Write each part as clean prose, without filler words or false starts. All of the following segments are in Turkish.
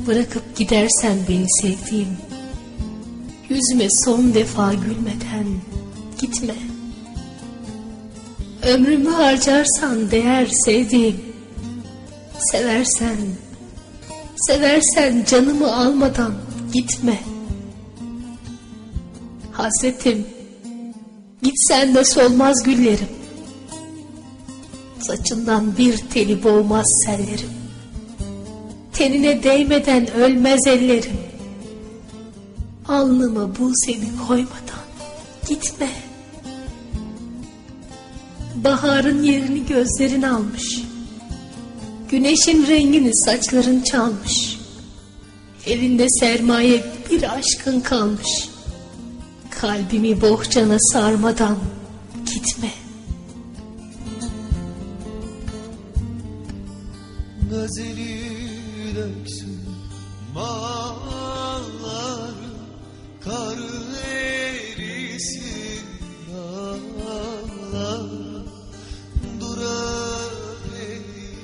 Bırakıp gidersen beni sevdiğim, yüzüme son defa gülmeden gitme. Ömrümü harcarsan değer sevdiğim, seversen canımı almadan gitme. Hasretim, gitsen de solmaz güllerim, saçından bir teli boğmaz sellerim, tenine değmeden ölmez ellerim. Alnıma busemi koymadan gitme. Baharın yerini gözlerin almış, güneşin rengini saçların çalmış, elinde sermaye bir aşkın kalmış. Kalbimi bohçana sarmadan gitme. Gazeli döksün malları, kar erisin dağlar, durar eli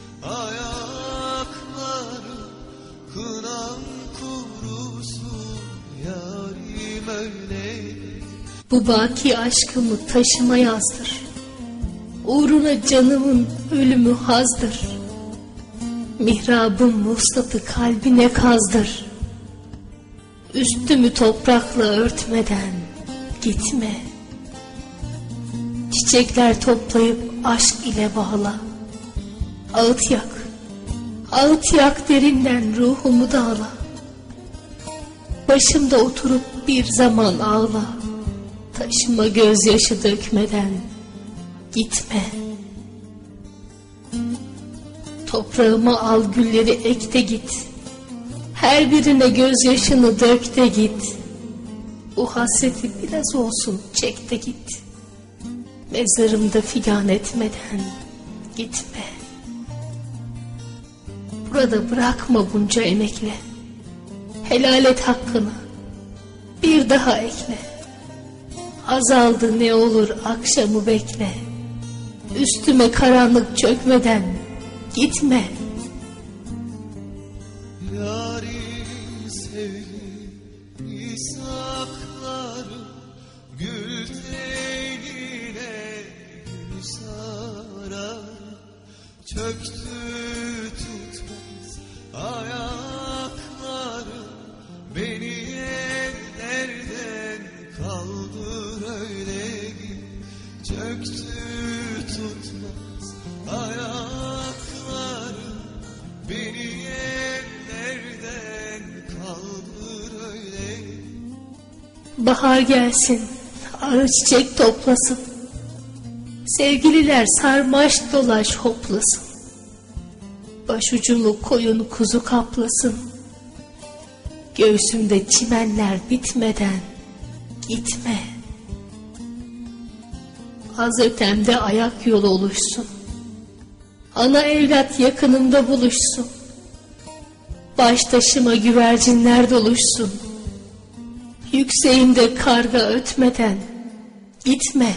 ayakları, kınam kurusun yarim öyle. Bu baki aşkımı taşıma yazdır, uğruna canımın ölümü hazdır. Mihrabım vuslatı kalbine kazdır, üstümü toprakla örtmeden gitme. Çiçekler toplayıp aşk ile bağla, ağıt yak derinden ruhumu dağla. Başımda oturup bir zaman ağla, taşıma gözyaşı dökmeden gitme. Toprağıma al gülleri ek de git, her birine gözyaşını dök de git. Bu hasreti biraz olsun çek de git, mezarımda figan etmeden gitme. Burada bırakma bunca emekle, helal et hakkını, bir daha ekle. Azaldı ne olur akşamı bekle, üstüme karanlık çökmeden gitme. Yarim sevgili saklarım, gül tenine gül sarar, çöktü tutmaz ayakları, beni ellerden kaldır öyle git. Çöktü tutmaz ayakları, beni ellerden kaldır öyle. Bahar gelsin, arı çiçek toplasın, sevgililer sarmaş dolaş hoplasın. Başucumu koyun kuzu kaplasın, göğsümde çimenler bitmeden gitme. Az ötemde ayak yolu oluşsun, ana evlat yakınımda buluşsun. Baş taşıma güvercinler doluşsun, yükseğimde karga ötmeden gitme.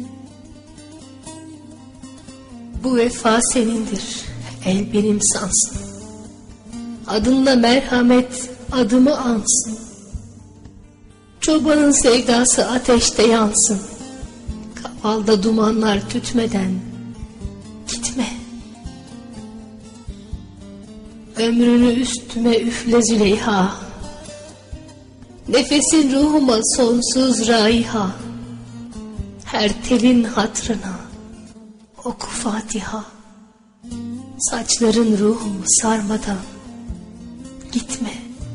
Bu vefa senindir, el benim sansın, adınla merhamet adımı ansın. Çobanın sevdası ateşte yansın, kavalda dumanlar tütmeden gitme. Ömrünü üstüme üfle Züleyha, nefesin ruhuma sonsuz raiha. Her telin hatrına oku Fatiha, saçların ruhumu sarmadan gitme.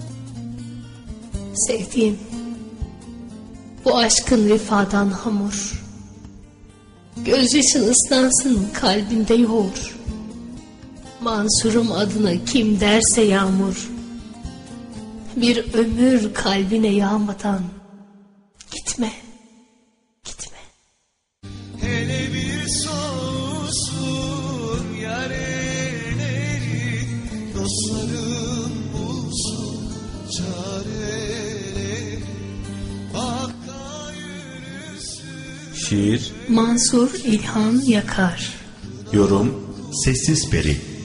Sevdiğim, bu aşkın vefadan hamur, gözyaşın ıslansın kalbinde yoğur. Mansurum adına kim derse yağmur, bir ömür kalbine yağmadan gitme, gitme. Hele bir soğusun yareleri, dostlarım bulsun çareleri, Hakk'a yürüsün. Şiir Mansur İlhan Yakar. Yorum Sessiz Peri.